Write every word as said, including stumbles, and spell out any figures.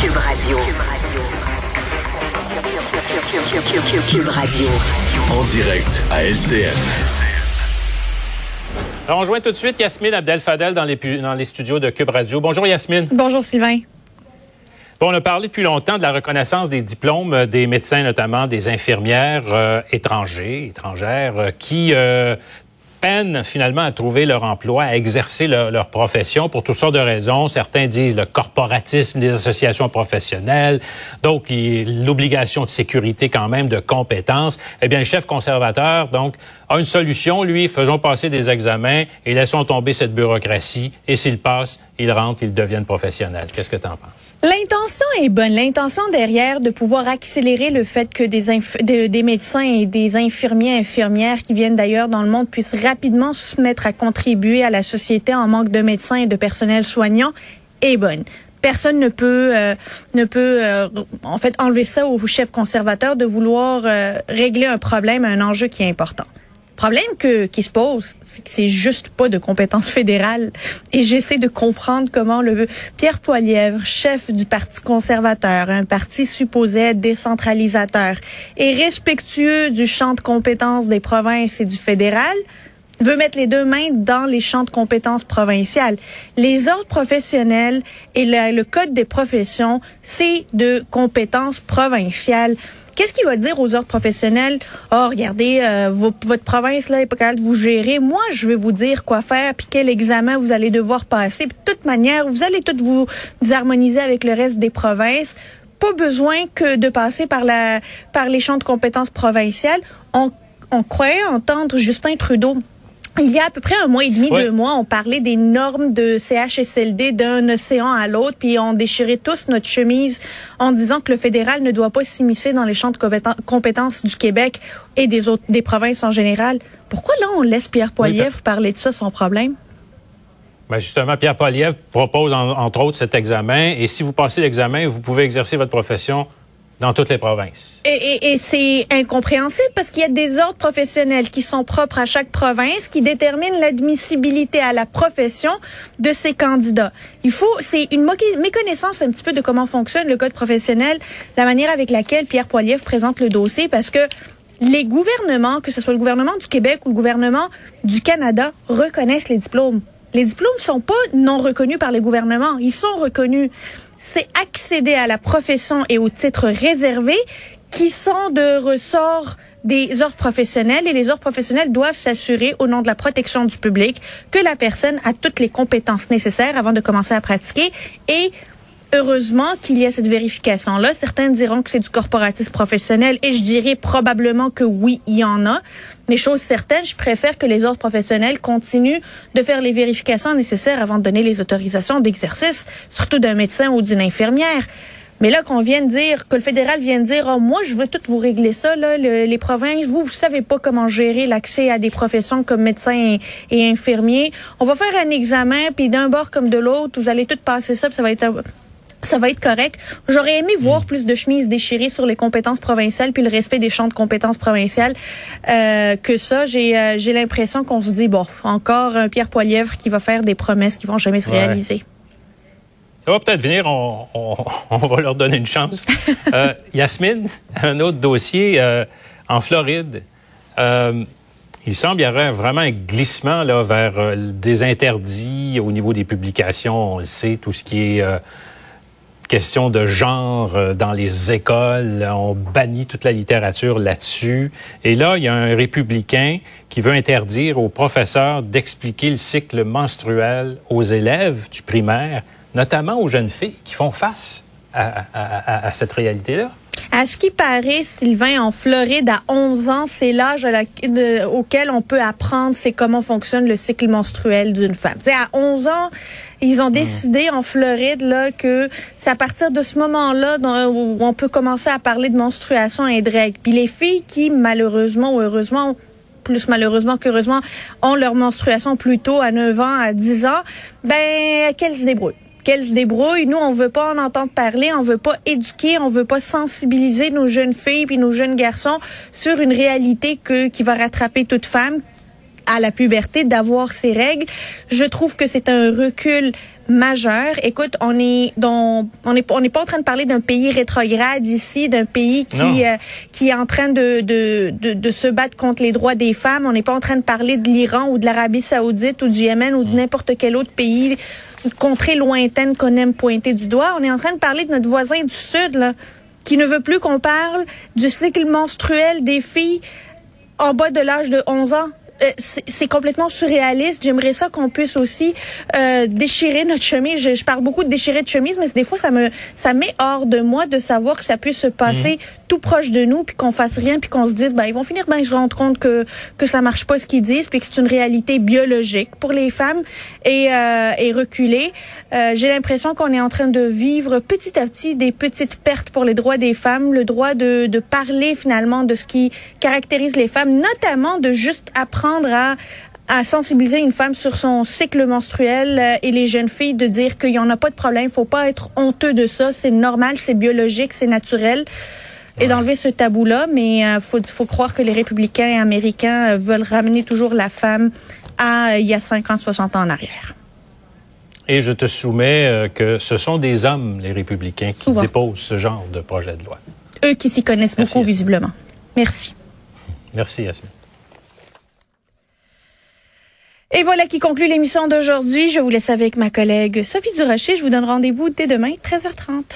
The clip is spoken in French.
Cube Radio. Cube Radio. En direct à L C N. Alors, on rejoint tout de suite Yasmine Abdel-Fadel dans les, dans les studios de Cube Radio. Bonjour Yasmine. Bonjour Sylvain. Bon, on a parlé depuis longtemps de la reconnaissance des diplômes des médecins, notamment des infirmières euh, étrangers, étrangères, euh, qui euh, peinent finalement à trouver leur emploi, à exercer leur, leur profession pour toutes sortes de raisons. Certains disent le corporatisme des associations professionnelles, donc il, l'obligation de sécurité quand même, de compétences. Eh bien, le chef conservateur, donc, a une solution, lui, faisons passer des examens et laissons tomber cette bureaucratie. Et s'ils passent, ils rentrent, ils deviennent professionnels. Qu'est-ce que tu en penses? L'intention est bonne. L'intention derrière de pouvoir accélérer le fait que des, inf- de, des médecins et des infirmiers, infirmières qui viennent d'ailleurs dans le monde puissent rapidement se mettre à contribuer à la société en manque de médecins et de personnel soignant est bonne. Personne ne peut euh, ne peut euh, en fait enlever ça au chef conservateur de vouloir euh, régler un problème, un enjeu qui est important. Le problème que, qui se pose, c'est que c'est juste pas de compétence fédérale. Et j'essaie de comprendre comment le Pierre Poilievre, chef du Parti conservateur, un parti supposé être décentralisateur et respectueux du champ de compétences des provinces et du fédéral, veut mettre les deux mains dans les champs de compétences provinciales. Les ordres professionnels et le, le code des professions, c'est de compétences provinciales. Qu'est-ce qu'il va dire aux ordres professionnels? Oh, regardez, euh, vos, votre province là est pas capable de vous gérer. Moi, je vais vous dire quoi faire, puis quel examen vous allez devoir passer. Puis de toute manière, vous allez tous vous harmoniser avec le reste des provinces. Pas besoin que de passer par la par les champs de compétences provinciales. On, on croyait entendre Justin Trudeau. Il y a à peu près un mois et demi, ouais. deux mois, on parlait des normes de C H S L D d'un océan à l'autre, puis on déchirait tous notre chemise en disant que le fédéral ne doit pas s'immiscer dans les champs de compétences du Québec et des autres, des provinces en général. Pourquoi là, on laisse Pierre Poilievre oui, parler de ça sans problème? Ben justement, Pierre Poilievre propose, en, entre autres, cet examen, et si vous passez l'examen, vous pouvez exercer votre profession dans toutes les provinces. Et, et, et c'est incompréhensible parce qu'il y a des ordres professionnels qui sont propres à chaque province qui déterminent l'admissibilité à la profession de ces candidats. Il faut, c'est une méconnaissance un petit peu de comment fonctionne le code professionnel, la manière avec laquelle Pierre Poilievre présente le dossier, parce que les gouvernements, que ce soit le gouvernement du Québec ou le gouvernement du Canada, reconnaissent les diplômes. Les diplômes sont pas non reconnus par les gouvernements, ils sont reconnus. C'est accéder à la profession et aux titres réservés qui sont de ressort des ordres professionnels, et les ordres professionnels doivent s'assurer, au nom de la protection du public, que la personne a toutes les compétences nécessaires avant de commencer à pratiquer. Et heureusement qu'il y a cette vérification-là. Certains diront que c'est du corporatisme professionnel, et je dirais probablement que oui, il y en a. Mais chose certaine, je préfère que les ordres professionnels continuent de faire les vérifications nécessaires avant de donner les autorisations d'exercice, surtout d'un médecin ou d'une infirmière. Mais là, qu'on vienne dire, que le fédéral vienne dire, oh, moi, je veux tout vous régler ça, là, le, les provinces, vous, vous savez pas comment gérer l'accès à des professions comme médecins et, et infirmiers. On va faire un examen, puis d'un bord comme de l'autre, vous allez tout passer ça, puis ça va être... Ça va être correct. J'aurais aimé voir plus de chemises déchirées sur les compétences provinciales puis le respect des champs de compétences provinciales euh, que ça. J'ai euh, j'ai l'impression qu'on se dit, bon, encore un Pierre Poilievre qui va faire des promesses qui vont jamais se ouais. réaliser. Ça va peut-être venir, on, on, on va leur donner une chance. euh, Yasmine, un autre dossier euh, en Floride. Euh, il semble qu'il y aurait vraiment un glissement là, vers euh, des interdits au niveau des publications. On le sait, tout ce qui est... Euh, question de genre dans les écoles, on bannit toute la littérature là-dessus. Et là, il y a un républicain qui veut interdire aux professeurs d'expliquer le cycle menstruel aux élèves du primaire, notamment aux jeunes filles qui font face à, à, à, à cette réalité-là. À ce qui paraît, Sylvain, en Floride, à onze ans, c'est l'âge à la, de, auquel on peut apprendre c'est comment fonctionne le cycle menstruel d'une femme. T'sais, à onze ans, ils ont décidé en Floride là que c'est à partir de ce moment-là où on peut commencer à parler de menstruation et de règles. Puis les filles qui, malheureusement ou heureusement, plus malheureusement qu'heureusement, ont leur menstruation plus tôt, à neuf ans, à dix ans, ben qu'elles se débrouillent. Qu'elles se débrouillent. Nous, on veut pas en entendre parler, on veut pas éduquer, on veut pas sensibiliser nos jeunes filles puis nos jeunes garçons sur une réalité que qui va rattraper toute femme à la puberté d'avoir ses règles. Je trouve que c'est un recul majeur. Écoute, on est dans, on est, on n'est pas en train de parler d'un pays rétrograde ici, d'un pays qui, euh, qui est en train de, de, de, de se battre contre les droits des femmes. On n'est pas en train de parler de l'Iran ou de l'Arabie Saoudite ou du Yémen ou de n'importe quel autre pays, une contrée lointaine qu'on aime pointer du doigt. On est en train de parler de notre voisin du Sud, là, qui ne veut plus qu'on parle du cycle menstruel des filles en bas de l'âge de onze ans. Euh, c'est, c'est complètement surréaliste. J'aimerais ça qu'on puisse aussi euh, déchirer notre chemise. Je, je parle beaucoup de déchirer de chemise, mais des fois, ça me ça met hors de moi de savoir que ça puisse se passer mmh. tout proche de nous, puis qu'on fasse rien, puis qu'on se dise, ben ils vont finir, ben ils se rendent compte que que ça marche pas ce qu'ils disent, puis que c'est une réalité biologique pour les femmes et euh, et reculer. Euh, j'ai l'impression qu'on est en train de vivre petit à petit des petites pertes pour les droits des femmes, le droit de de parler finalement de ce qui caractérise les femmes, notamment de juste apprendre à, à sensibiliser une femme sur son cycle menstruel euh, et les jeunes filles de dire qu'il n'y en a pas de problème, il faut pas être honteux de ça, c'est normal, c'est biologique, c'est naturel. Et d'enlever ce tabou-là, mais euh, faut, faut croire que les républicains américains euh, veulent ramener toujours la femme à euh, il y a cinquante, soixante ans en arrière. Et je te soumets euh, que ce sont des hommes, les républicains, qui Souvent. déposent ce genre de projet de loi. Eux qui s'y connaissent Merci, beaucoup, Yasmine. visiblement. Merci. Merci, Yasmine. Et voilà qui conclut l'émission d'aujourd'hui. Je vous laisse avec ma collègue Sophie Durocher. Je vous donne rendez-vous dès demain, treize heures trente.